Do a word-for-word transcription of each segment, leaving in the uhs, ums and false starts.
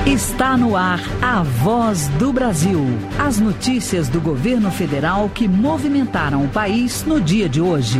Está no ar a Voz do Brasil. As notícias do governo federal que movimentaram o país no dia de hoje.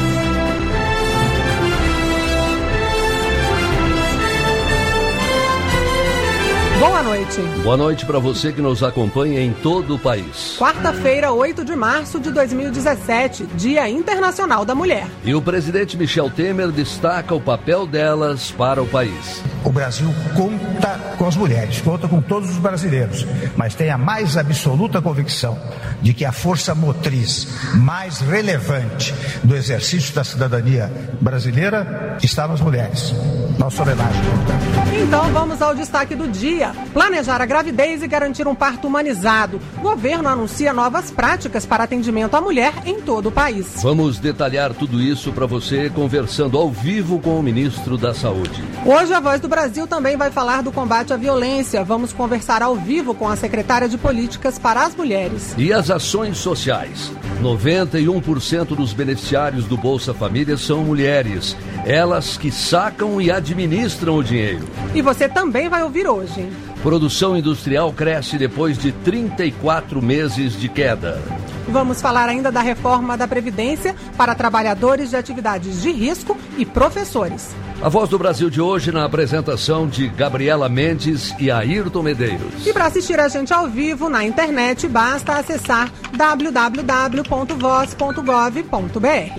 Boa noite. Boa noite para você que nos acompanha em todo o país. Quarta-feira, oito de março de dois mil e dezessete, Dia Internacional da Mulher. E o presidente Michel Temer destaca o papel delas para o país. O Brasil conta com as mulheres, conta com todos os brasileiros, mas tem a mais absoluta convicção de que a força motriz mais relevante do exercício da cidadania brasileira está nas mulheres. Nossa homenagem. Então vamos ao destaque do dia. Planejar a gravidez e garantir um parto humanizado. O governo anuncia novas práticas para atendimento à mulher em todo o país. Vamos detalhar tudo isso para você conversando ao vivo com o ministro da Saúde. Hoje a Voz do Brasil também vai falar do combate à violência. Vamos conversar ao vivo com a secretária de Políticas para as Mulheres. E as ações sociais. noventa e um por cento dos beneficiários do Bolsa Família são mulheres. Elas que sacam e administram o dinheiro. E você também vai ouvir hoje. Produção industrial cresce depois de trinta e quatro meses de queda. Vamos falar ainda da reforma da Previdência para trabalhadores de atividades de risco e professores. A Voz do Brasil de hoje na apresentação de Gabriela Mendes e Ayrton Medeiros. E para assistir a gente ao vivo na internet, basta acessar w w w ponto voz ponto gov ponto b r.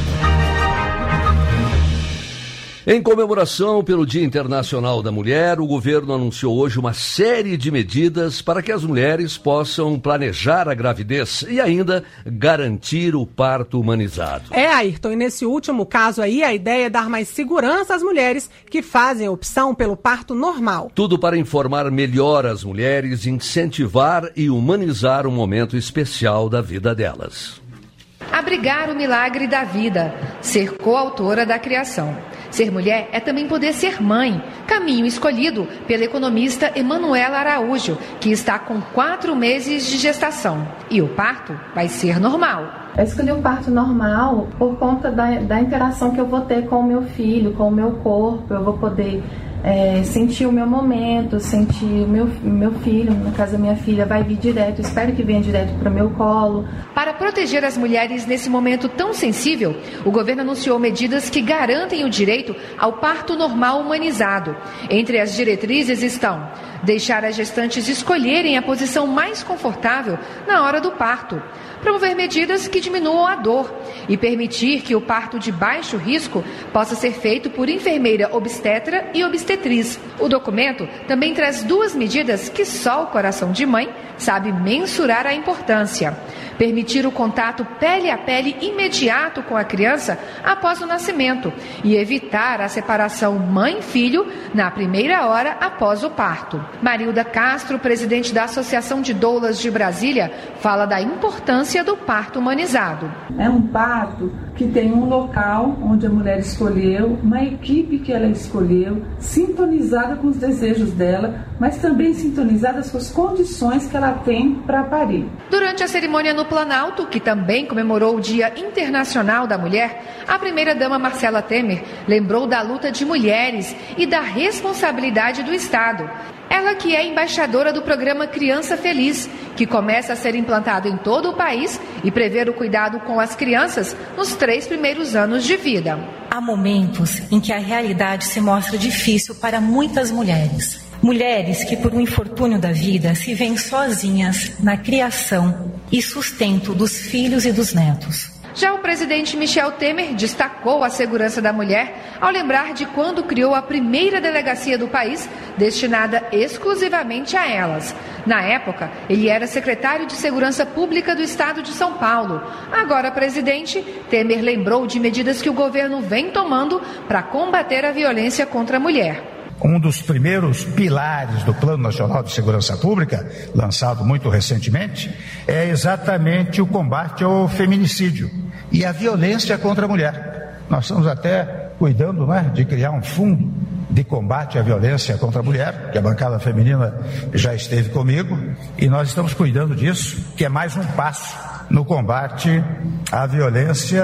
Em comemoração pelo Dia Internacional da Mulher, o governo anunciou hoje uma série de medidas para que as mulheres possam planejar a gravidez e ainda garantir o parto humanizado. É, Ayrton, e nesse último caso aí, a ideia é dar mais segurança às mulheres que fazem a opção pelo parto normal. Tudo para informar melhor as mulheres, incentivar e humanizar um momento especial da vida delas. Abrigar o milagre da vida, ser coautora da criação. Ser mulher é também poder ser mãe, caminho escolhido pela economista Emanuela Araújo, que está com quatro meses de gestação. E o parto vai ser normal. Eu escolhi o parto normal por conta da, da interação que eu vou ter com o meu filho, com o meu corpo. Eu vou poder é, sentir o meu momento, sentir o meu, meu filho, no caso a minha filha, vai vir direto, espero que venha direto para o meu colo. Para proteger as mulheres nesse momento tão sensível, o governo anunciou medidas que garantem o direito ao parto normal humanizado. Entre as diretrizes estão deixar as gestantes escolherem a posição mais confortável na hora do parto, promover medidas que diminuam a dor e permitir que o parto de baixo risco possa ser feito por enfermeira obstetra e obstetriz. O documento também traz duas medidas que só o coração de mãe sabe mensurar a importância. Permitir o contato pele a pele imediato com a criança após o nascimento e evitar a separação mãe-filho na primeira hora após o parto. Marilda Castro, presidente da Associação de Doulas de Brasília, fala da importância do parto humanizado. É um parto que tem um local onde a mulher escolheu, uma equipe que ela escolheu, sintonizada com os desejos dela, mas também sintonizada com as condições que ela tem para parir. Durante a cerimônia no Planalto, que também comemorou o Dia Internacional da Mulher, a primeira-dama Marcela Temer lembrou da luta de mulheres e da responsabilidade do Estado. Ela que é embaixadora do programa Criança Feliz, que começa a ser implantado em todo o país e prevê o cuidado com as crianças nos três primeiros anos de vida. Há momentos em que a realidade se mostra difícil para muitas mulheres. Mulheres que, por um infortúnio da vida, se veem sozinhas na criação e sustento dos filhos e dos netos. Já o presidente Michel Temer destacou a segurança da mulher ao lembrar de quando criou a primeira delegacia do país destinada exclusivamente a elas. Na época, ele era secretário de Segurança Pública do Estado de São Paulo. Agora presidente, Temer lembrou de medidas que o governo vem tomando para combater a violência contra a mulher. Um dos primeiros pilares do Plano Nacional de Segurança Pública, lançado muito recentemente, é exatamente o combate ao feminicídio e a violência contra a mulher. Nós estamos até cuidando, né, de criar um fundo de combate à violência contra a mulher, que a bancada feminina já esteve comigo, e nós estamos cuidando disso, que é mais um passo no combate à violência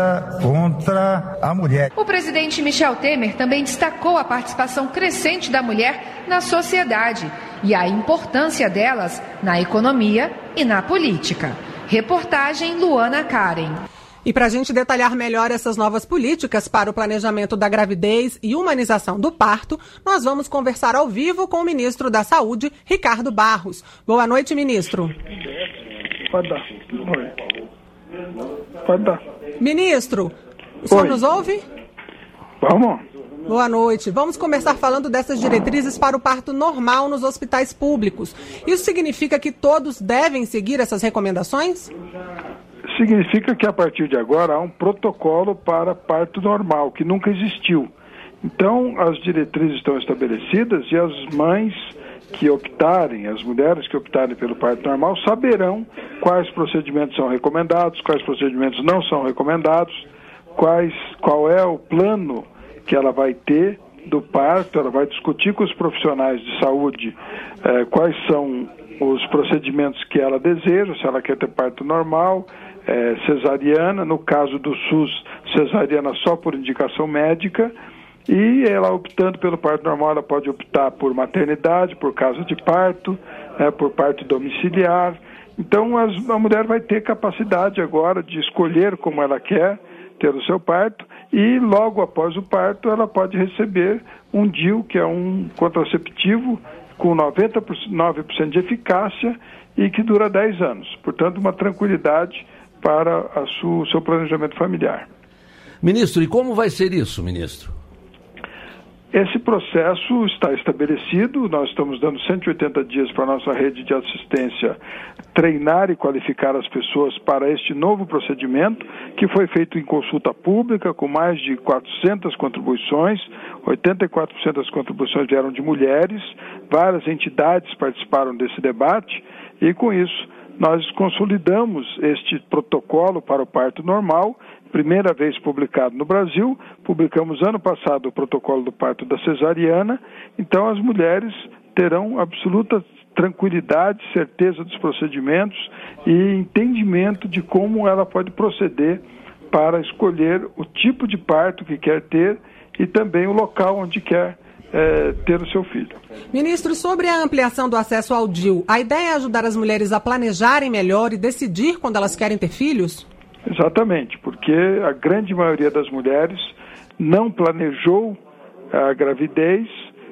contra a mulher. O presidente Michel Temer também destacou a participação crescente da mulher na sociedade e a importância delas na economia e na política. Reportagem Luana Karen. E para a gente detalhar melhor essas novas políticas para o planejamento da gravidez e humanização do parto, nós vamos conversar ao vivo com o ministro da Saúde, Ricardo Barros. Boa noite, ministro. Pode dar. Oi. Pode dar. Ministro, o senhor Oi. nos ouve? Vamos. Boa noite. Vamos começar falando dessas diretrizes para o parto normal nos hospitais públicos. Isso significa que todos devem seguir essas recomendações? Significa que a partir de agora há um protocolo para parto normal, que nunca existiu. Então, as diretrizes estão estabelecidas e as mães que optarem, as mulheres que optarem pelo parto normal, saberão quais procedimentos são recomendados, quais procedimentos não são recomendados, quais, qual é o plano que ela vai ter do parto. Ela vai discutir com os profissionais de saúde eh, quais são os procedimentos que ela deseja, se ela quer ter parto normal, É, cesariana, no caso do SUS, cesariana só por indicação médica, e ela optando pelo parto normal, ela pode optar por maternidade, por casa de parto, né, por parto domiciliar. Então as, a mulher vai ter capacidade agora de escolher como ela quer ter o seu parto, e logo após o parto ela pode receber um D I U, que é um contraceptivo com noventa e nove por cento de eficácia e que dura dez anos. Portanto, uma tranquilidade para o seu planejamento familiar. Ministro, e como vai ser isso, ministro? Esse processo está estabelecido, nós estamos dando cento e oitenta dias para a nossa rede de assistência treinar e qualificar as pessoas para este novo procedimento, que foi feito em consulta pública, com mais de quatrocentas contribuições, oitenta e quatro por cento das contribuições vieram de mulheres, várias entidades participaram desse debate, e com isso nós consolidamos este protocolo para o parto normal, primeira vez publicado no Brasil. Publicamos ano passado o protocolo do parto da cesariana. Então as mulheres terão absoluta tranquilidade, certeza dos procedimentos e entendimento de como ela pode proceder para escolher o tipo de parto que quer ter e também o local onde quer É, ter o seu filho. Ministro, sobre a ampliação do acesso ao D I U, a ideia é ajudar as mulheres a planejarem melhor e decidir quando elas querem ter filhos? Exatamente, porque a grande maioria das mulheres não planejou a gravidez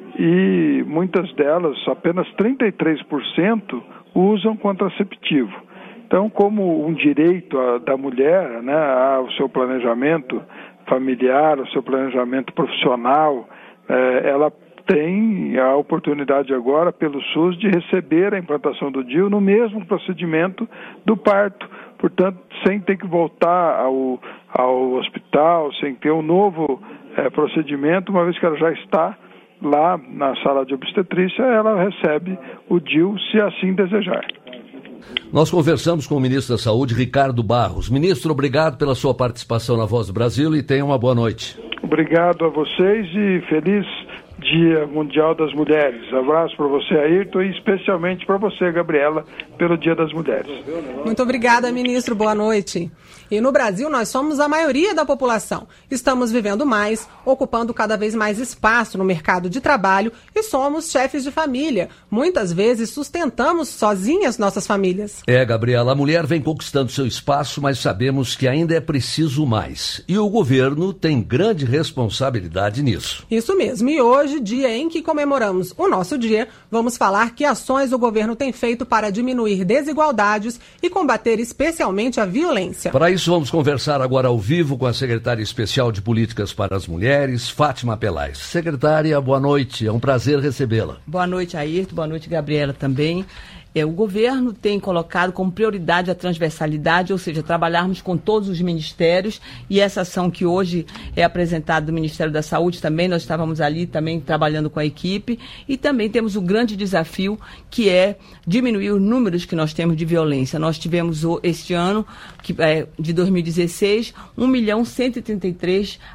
e muitas delas, apenas trinta e três por cento, usam contraceptivo. Então, como um direito a, da mulher, né, ao seu planejamento familiar, ao seu planejamento profissional, É, ela tem a oportunidade agora, pelo SUS, de receber a implantação do D I U no mesmo procedimento do parto, portanto, sem ter que voltar ao, ao hospital, sem ter um novo é, procedimento, uma vez que ela já está lá na sala de obstetrícia, ela recebe o D I U se assim desejar. Nós conversamos com o ministro da Saúde, Ricardo Barros. Ministro, obrigado pela sua participação na Voz do Brasil e tenha uma boa noite. Obrigado a vocês e feliz Dia Mundial das Mulheres. Abraço para você, Ayrton, e especialmente para você, Gabriela, pelo Dia das Mulheres. Muito obrigada, ministro. Boa noite. E no Brasil, nós somos a maioria da população. Estamos vivendo mais, ocupando cada vez mais espaço no mercado de trabalho e somos chefes de família. Muitas vezes sustentamos sozinhas nossas famílias. É, Gabriela, a mulher vem conquistando seu espaço, mas sabemos que ainda é preciso mais. E o governo tem grande responsabilidade nisso. Isso mesmo. E hoje, dia em que comemoramos o nosso dia, vamos falar que ações o governo tem feito para diminuir desigualdades e combater especialmente a violência. Para isso, vamos conversar agora ao vivo com a secretária especial de Políticas para as Mulheres, Fátima Pelais. Secretária, boa noite, é um prazer recebê-la. Boa noite, Ayrton, boa noite, Gabriela, também. É, o governo tem colocado como prioridade a transversalidade, ou seja, trabalharmos com todos os ministérios, e essa ação que hoje é apresentada do Ministério da Saúde também, nós estávamos ali também trabalhando com a equipe, e também temos o grande desafio que é diminuir os números que nós temos de violência. Nós tivemos este ano, que é de dois mil e dezesseis, um milhão cento e trinta e três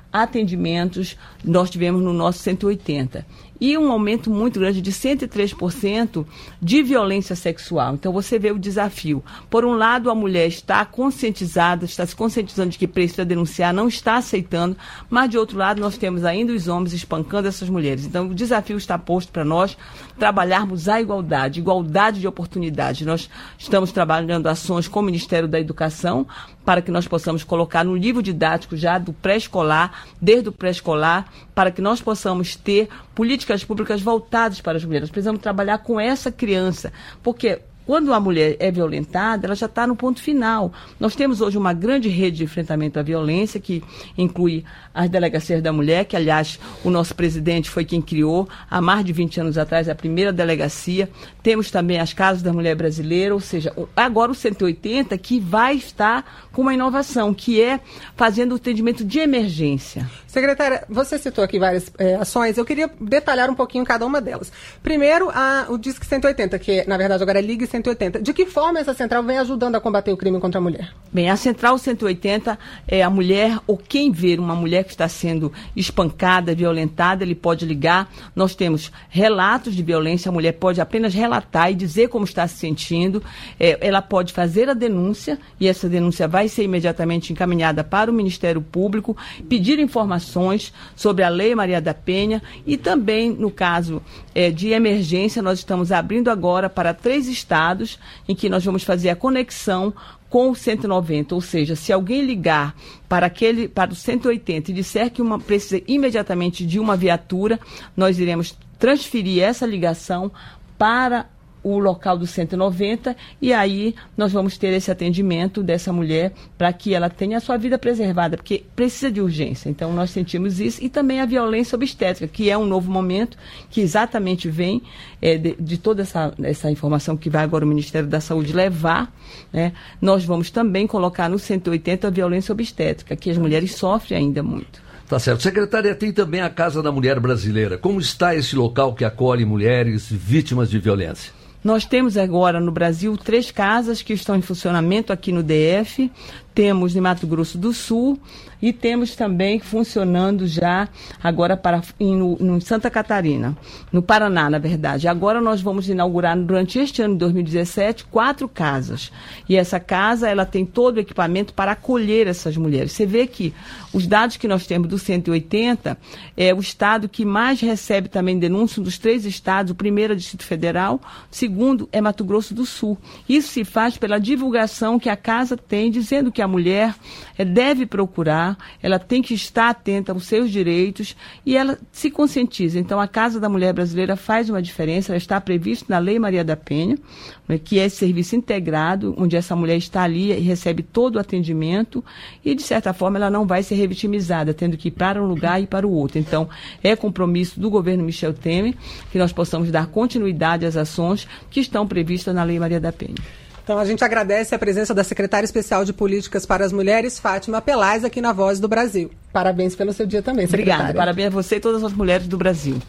atendimentos nós tivemos no nosso cento e oitenta. E um aumento muito grande de cento e três por cento de violência sexual. Então, você vê o desafio. Por um lado, a mulher está conscientizada, está se conscientizando de que precisa denunciar, não está aceitando, mas, de outro lado, nós temos ainda os homens espancando essas mulheres. Então, o desafio está posto para nós trabalharmos a igualdade, igualdade de oportunidade. Nós estamos trabalhando ações com o Ministério da Educação para que nós possamos colocar no livro didático já do pré-escolar, desde o pré-escolar, para que nós possamos ter políticas públicas voltadas para as mulheres. Nós precisamos trabalhar com essa criança, porque quando a mulher é violentada, ela já está no ponto final. Nós temos hoje uma grande rede de enfrentamento à violência, que inclui as delegacias da mulher, que, aliás, o nosso presidente foi quem criou, há mais de vinte anos atrás, a primeira delegacia. Temos também as Casas da Mulher Brasileira, ou seja, agora o cento e oitenta, que vai estar com uma inovação, que é fazendo o atendimento de emergência. Secretária, você citou aqui várias é, ações, eu queria detalhar um pouquinho cada uma delas. Primeiro, a, o Disque cento e oitenta, que na verdade agora é Ligue cento e oitenta. De que forma essa central vem ajudando a combater o crime contra a mulher? Bem, a Central cento e oitenta é a mulher, ou quem ver uma mulher que está sendo espancada, violentada, ele pode ligar. Nós temos relatos de violência, a mulher pode apenas relatar e dizer como está se sentindo. É, ela pode fazer a denúncia, e essa denúncia vai ser imediatamente encaminhada para o Ministério Público, pedir informações sobre a Lei Maria da Penha, e também, no caso é, de emergência, nós estamos abrindo agora para três estados em que nós vamos fazer a conexão com o cento e noventa, ou seja, se alguém ligar para, aquele, para o cento e oitenta e disser que uma, precisa imediatamente de uma viatura, nós iremos transferir essa ligação para o local do cento e noventa, e aí nós vamos ter esse atendimento dessa mulher para que ela tenha a sua vida preservada, porque precisa de urgência. Então nós sentimos isso, e também a violência obstétrica, que é um novo momento que exatamente vem é, de, de toda essa, essa informação que vai agora o Ministério da Saúde levar, né? Nós vamos também colocar no cento e oitenta a violência obstétrica, que as mulheres sofrem ainda muito. Tá certo. Secretária, tem também a Casa da Mulher Brasileira. Como está esse local que acolhe mulheres vítimas de violência? Nós temos agora no Brasil três casas que estão em funcionamento aqui no D F, temos em Mato Grosso do Sul e temos também funcionando já agora para, em, no, no Santa Catarina, no Paraná, na verdade. Agora nós vamos inaugurar durante este ano de dois mil e dezessete quatro casas. E essa casa, ela tem todo o equipamento para acolher essas mulheres. Você vê que os dados que nós temos do cento e oitenta é o estado que mais recebe também denúncia dos três estados. O primeiro é o Distrito Federal, o segundo é Mato Grosso do Sul. Isso se faz pela divulgação que a casa tem, dizendo que a mulher é, deve procurar, ela tem que estar atenta aos seus direitos e ela se conscientiza. Então, a Casa da Mulher Brasileira faz uma diferença, ela está prevista na Lei Maria da Penha, né, que é esse serviço integrado, onde essa mulher está ali e recebe todo o atendimento e, de certa forma, ela não vai ser revitimizada, tendo que ir para um lugar e para o outro. Então, é compromisso do governo Michel Temer que nós possamos dar continuidade às ações que estão previstas na Lei Maria da Penha. Então, a gente agradece a presença da Secretária Especial de Políticas para as Mulheres, Fátima Pelaz, aqui na Voz do Brasil. Parabéns pelo seu dia também, secretária. Obrigada. Parabéns a você e todas as mulheres do Brasil.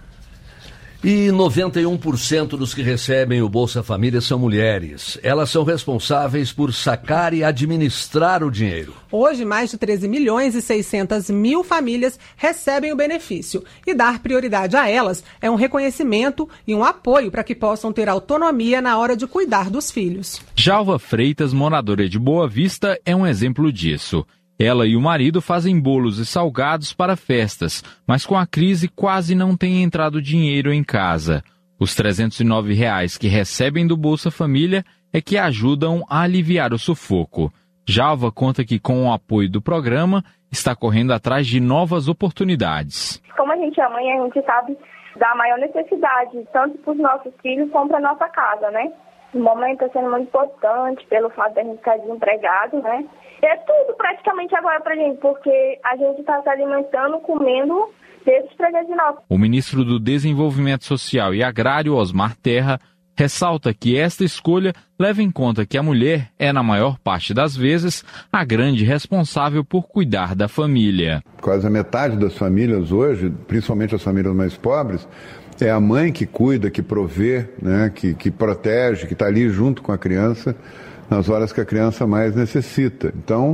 E noventa e um por cento dos que recebem o Bolsa Família são mulheres. Elas são responsáveis por sacar e administrar o dinheiro. Hoje, mais de treze milhões e seiscentas mil famílias recebem o benefício. E dar prioridade a elas é um reconhecimento e um apoio para que possam ter autonomia na hora de cuidar dos filhos. Jalva Freitas, moradora de Boa Vista, é um exemplo disso. Ela e o marido fazem bolos e salgados para festas, mas com a crise quase não tem entrado dinheiro em casa. Os trezentos e nove reais que recebem do Bolsa Família é que ajudam a aliviar o sufoco. Jalva conta que, com o apoio do programa, está correndo atrás de novas oportunidades. Como a gente é mãe, a gente sabe da maior necessidade, tanto para os nossos filhos como para a nossa casa, né? O momento está sendo muito importante pelo fato de a gente estar desempregado, né? É tudo praticamente agora pra gente, porque a gente está se alimentando, comendo desses trezentos e nove. O ministro do Desenvolvimento Social e Agrário, Osmar Terra, ressalta que esta escolha leva em conta que a mulher é, na maior parte das vezes, a grande responsável por cuidar da família. Quase a metade das famílias hoje, principalmente as famílias mais pobres, é a mãe que cuida, que provê, né, que, que protege, que está ali junto com a criança nas horas que a criança mais necessita. Então,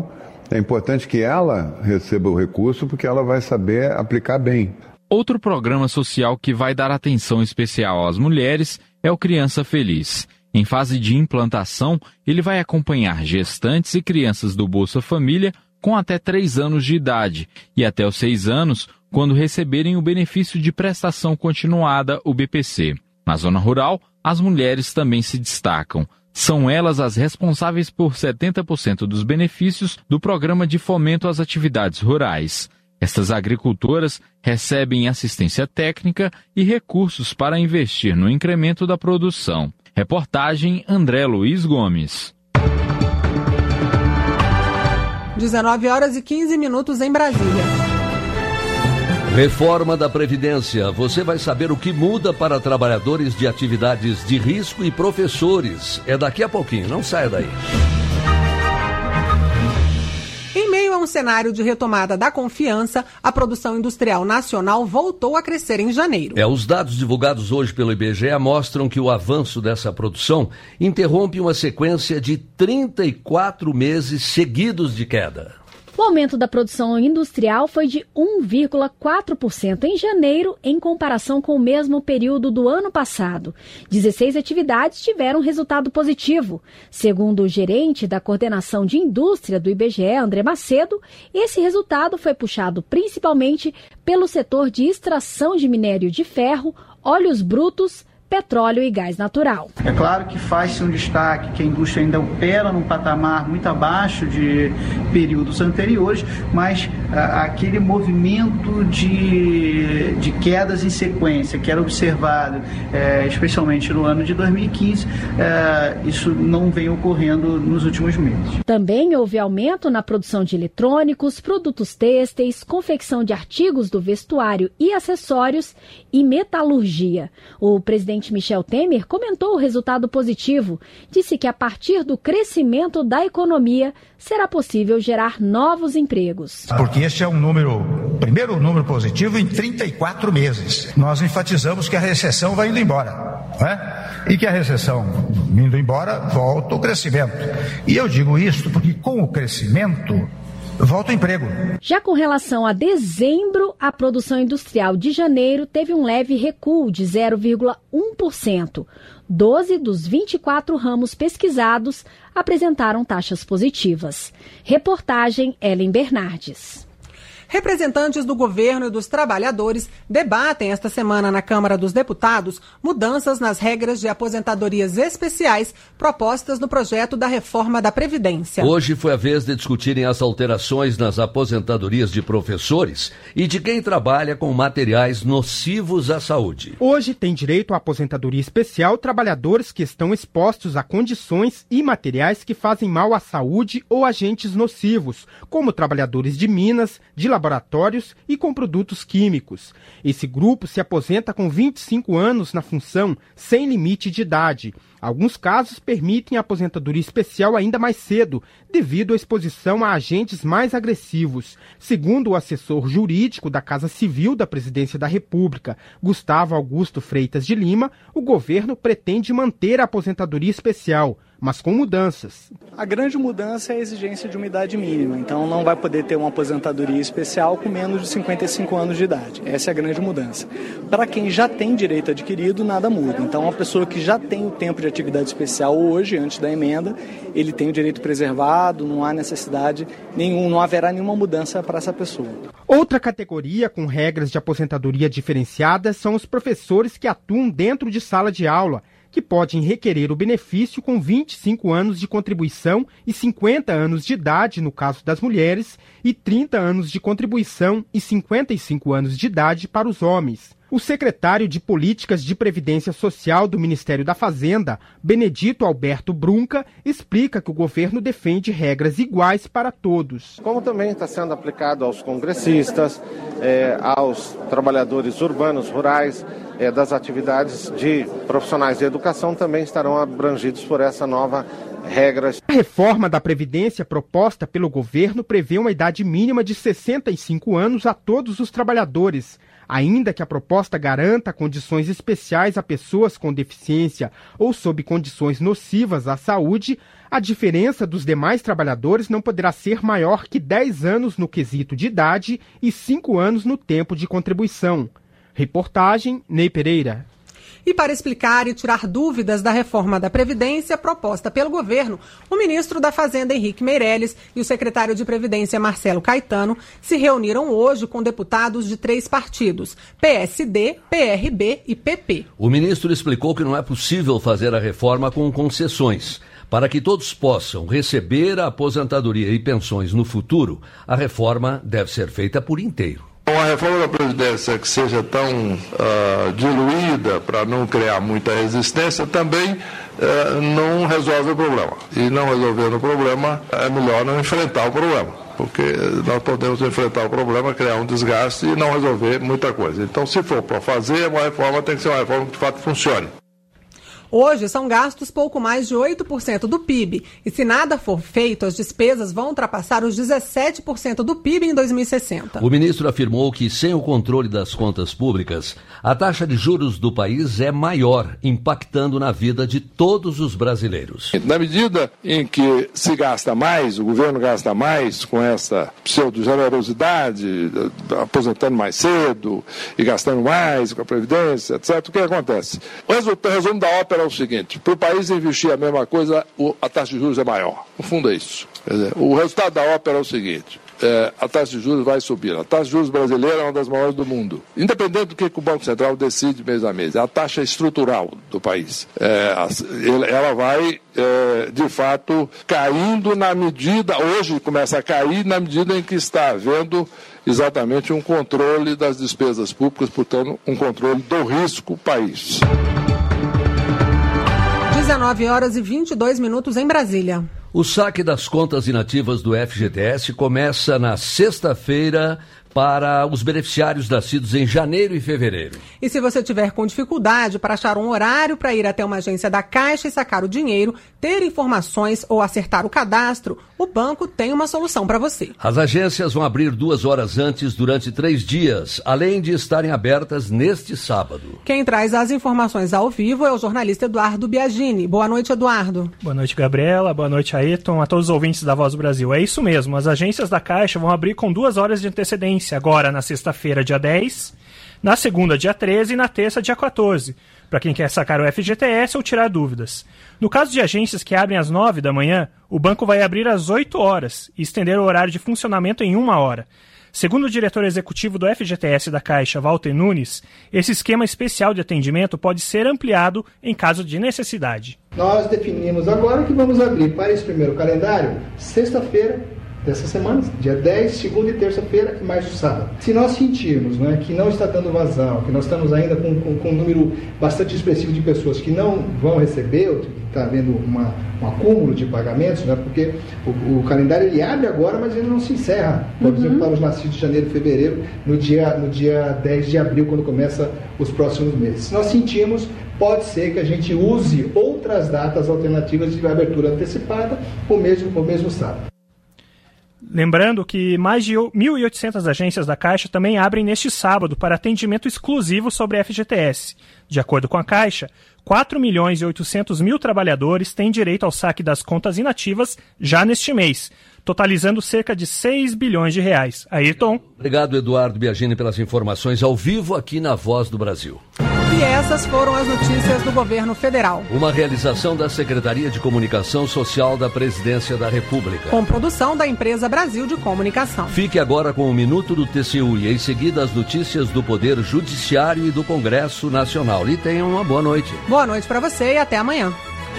É importante que ela receba o recurso porque ela vai saber aplicar bem. Outro programa social que vai dar atenção especial às mulheres é o Criança Feliz. Em fase de implantação, ele vai acompanhar gestantes e crianças do Bolsa Família com até três anos de idade e até os seis anos, quando receberem o benefício de prestação continuada, o B P C. Na zona rural, as mulheres também se destacam. São elas as responsáveis por setenta por cento dos benefícios do Programa de Fomento às Atividades Rurais. Estas agricultoras recebem assistência técnica e recursos para investir no incremento da produção. Reportagem André Luiz Gomes. dezenove horas e quinze minutos em Brasília. Reforma da Previdência. Você vai saber o que muda para trabalhadores de atividades de risco e professores. É daqui a pouquinho, não saia daí. Em meio a um cenário de retomada da confiança, a produção industrial nacional voltou a crescer em janeiro. É, os dados divulgados hoje pelo I B G E mostram que o avanço dessa produção interrompe uma sequência de trinta e quatro meses seguidos de queda. O aumento da produção industrial foi de um vírgula quatro por cento em janeiro, em comparação com o mesmo período do ano passado. dezesseis atividades tiveram resultado positivo. Segundo o gerente da Coordenação de Indústria do I B G E, André Macedo, esse resultado foi puxado principalmente pelo setor de extração de minério de ferro, óleos brutos, petróleo e gás natural. É claro que faz-se um destaque que a indústria ainda opera num patamar muito abaixo de períodos anteriores, mas ah, aquele movimento de, de quedas em sequência que era observado, eh, especialmente no ano de dois mil e quinze, eh, isso não vem ocorrendo nos últimos meses. Também houve aumento na produção de eletrônicos, produtos têxteis, confecção de artigos do vestuário e acessórios e metalurgia. O presidente Michel Temer comentou o resultado positivo. Disse que a partir do crescimento da economia será possível gerar novos empregos. Porque este é um número, primeiro número positivo em trinta e quatro meses. Nós enfatizamos que a recessão vai indo embora, não é? E que a recessão indo embora volta o crescimento. E eu digo isso porque com o crescimento volta o emprego. Já com relação a dezembro, a produção industrial de janeiro teve um leve recuo de zero vírgula um por cento. doze dos vinte e quatro ramos pesquisados apresentaram taxas positivas. Reportagem Ellen Bernardes. Representantes do governo e dos trabalhadores debatem esta semana na Câmara dos Deputados mudanças nas regras de aposentadorias especiais propostas no projeto da reforma da Previdência. Hoje foi a vez de discutirem as alterações nas aposentadorias de professores e de quem trabalha com materiais nocivos à saúde. Hoje tem direito à aposentadoria especial trabalhadores que estão expostos a condições e materiais que fazem mal à saúde ou agentes nocivos, como trabalhadores de minas, de laboratórios e com produtos químicos. Esse grupo se aposenta com vinte e cinco anos na função, sem limite de idade. Alguns casos permitem a aposentadoria especial ainda mais cedo, devido à exposição a agentes mais agressivos. Segundo o assessor jurídico da Casa Civil da Presidência da República, Gustavo Augusto Freitas de Lima, o governo pretende manter a aposentadoria especial, mas com mudanças. A grande mudança é a exigência de uma idade mínima, então não vai poder ter uma aposentadoria especial com menos de cinquenta e cinco anos de idade. Essa é a grande mudança. Para quem já tem direito adquirido, nada muda. Então, uma pessoa que já tem o tempo de atividade especial hoje, antes da emenda, ele tem o direito preservado, não há necessidade nenhum, não haverá nenhuma mudança para essa pessoa. Outra categoria com regras de aposentadoria diferenciadas são os professores que atuam dentro de sala de aula, que podem requerer o benefício com vinte e cinco anos de contribuição e cinquenta anos de idade no caso das mulheres e trinta anos de contribuição e cinquenta e cinco anos de idade para os homens. O secretário de Políticas de Previdência Social do Ministério da Fazenda, Benedito Alberto Brunca, explica que o governo defende regras iguais para todos. Como também está sendo aplicado aos congressistas, eh, aos trabalhadores urbanos, rurais, eh, das atividades de profissionais de educação, também estarão abrangidos por essa nova regra. A reforma da Previdência proposta pelo governo prevê uma idade mínima de sessenta e cinco anos a todos os trabalhadores. Ainda que a proposta garanta condições especiais a pessoas com deficiência ou sob condições nocivas à saúde, a diferença dos demais trabalhadores não poderá ser maior que dez anos no quesito de idade e cinco anos no tempo de contribuição. Reportagem Ney Pereira. E para explicar e tirar dúvidas da reforma da Previdência proposta pelo governo, o ministro da Fazenda, Henrique Meirelles, e o secretário de Previdência, Marcelo Caetano, se reuniram hoje com deputados de três partidos, P S D, P R B e P P. O ministro explicou que não é possível fazer a reforma com concessões. Para que todos possam receber a aposentadoria e pensões no futuro, a reforma deve ser feita por inteiro. Uma reforma da Previdência que seja tão uh, diluída para não criar muita resistência também uh, não resolve o problema. E não resolvendo o problema, é melhor não enfrentar o problema. Porque nós podemos enfrentar o problema, criar um desgaste e não resolver muita coisa. Então, se for para fazer uma reforma, tem que ser uma reforma que de fato funcione. Hoje são gastos pouco mais de oito por cento do P I B e se nada for feito, as despesas vão ultrapassar os dezessete por cento do P I B em dois mil e sessenta. O ministro afirmou que sem o controle das contas públicas, a taxa de juros do país é maior, impactando na vida de todos os brasileiros. Na medida em que se gasta mais, o governo gasta mais com essa pseudo-generosidade, aposentando mais cedo e gastando mais com a Previdência, etcétera, o que acontece? O resumo da ópera é o seguinte: para o país investir a mesma coisa, a taxa de juros é maior. No fundo é isso. Quer dizer, o resultado da ópera é o seguinte: é, a taxa de juros vai subir. A taxa de juros brasileira é uma das maiores do mundo. Independente do que, que o Banco Central decide mês a mês, é a taxa estrutural do país. É, ela vai, é, de fato, caindo na medida, hoje começa a cair na medida em que está havendo exatamente um controle das despesas públicas, portanto, um controle do risco país. dezenove horas e vinte e dois minutos em Brasília. O saque das contas inativas do F G T S começa na sexta-feira para os beneficiários nascidos em janeiro e fevereiro. E se você tiver com dificuldade para achar um horário para ir até uma agência da Caixa e sacar o dinheiro, ter informações ou acertar o cadastro, o banco tem uma solução para você. As agências vão abrir duas horas antes durante três dias, além de estarem abertas neste sábado. Quem traz as informações ao vivo é o jornalista Eduardo Biagini. Boa noite, Eduardo. Boa noite, Gabriela. Boa noite, Ayrton. A todos os ouvintes da Voz do Brasil. É isso mesmo, as agências da Caixa vão abrir com duas horas de antecedência. Agora na sexta-feira, dia dez, na segunda, dia treze e na terça, dia quatorze, para quem quer sacar o F G T S ou tirar dúvidas. No caso de agências que abrem às nove da manhã, o banco vai abrir às oito horas e estender o horário de funcionamento em uma hora. Segundo o diretor executivo do F G T S da Caixa, Walter Nunes, esse esquema especial de atendimento pode ser ampliado em caso de necessidade. Nós definimos agora que vamos abrir para esse primeiro calendário sexta-feira dessa semana, dia dez, segunda e terça-feira e mais o sábado. Se nós sentirmos, né, que não está dando vazão, que nós estamos ainda com, com, com um número bastante expressivo de pessoas que não vão receber, ou que está havendo uma, um acúmulo de pagamentos, né, porque o, o calendário ele abre agora, mas ele não se encerra, por uhum. exemplo, para os nascidos de janeiro e fevereiro, no dia, no dia dez de abril, quando começa os próximos meses. Se nós sentirmos, pode ser que a gente use outras datas alternativas de abertura antecipada, ou mesmo, ou mesmo sábado. Lembrando que mais de mil e oitocentas agências da Caixa também abrem neste sábado para atendimento exclusivo sobre F G T S. De acordo com a Caixa, quatro milhões e oitocentos mil trabalhadores têm direito ao saque das contas inativas já neste mês, totalizando cerca de seis bilhões de reais. Ayrton. Obrigado, Eduardo Biagini, pelas informações ao vivo aqui na Voz do Brasil. E essas foram as notícias do governo federal. Uma realização da Secretaria de Comunicação Social da Presidência da República. Com produção da empresa Brasil de Comunicação. Fique agora com o Minuto do T C U e em seguida as notícias do Poder Judiciário e do Congresso Nacional. E tenham uma boa noite. Boa noite para você e até amanhã.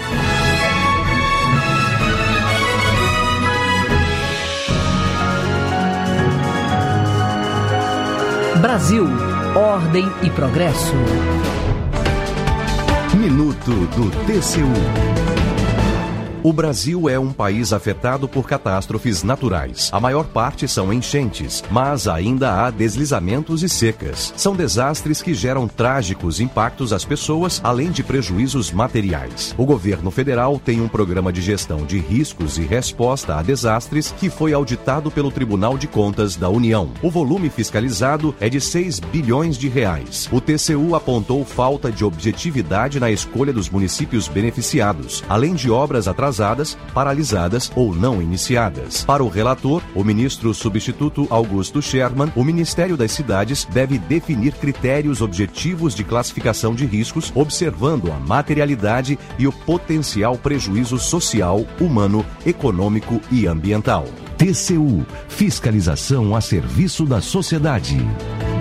Brasil, ordem e progresso. Minuto do T C U. O Brasil é um país afetado por catástrofes naturais. A maior parte são enchentes, mas ainda há deslizamentos e secas. São desastres que geram trágicos impactos às pessoas, além de prejuízos materiais. O governo federal tem um programa de gestão de riscos e resposta a desastres que foi auditado pelo Tribunal de Contas da União. O volume fiscalizado é de seis bilhões de reais. O T C U apontou falta de objetividade na escolha dos municípios beneficiados, além de obras atrasadas paralisadas ou não iniciadas. Para o relator, o ministro substituto Augusto Scherman, o Ministério das Cidades deve definir critérios objetivos de classificação de riscos, observando a materialidade e o potencial prejuízo social, humano, econômico e ambiental. T C U, fiscalização a serviço da sociedade.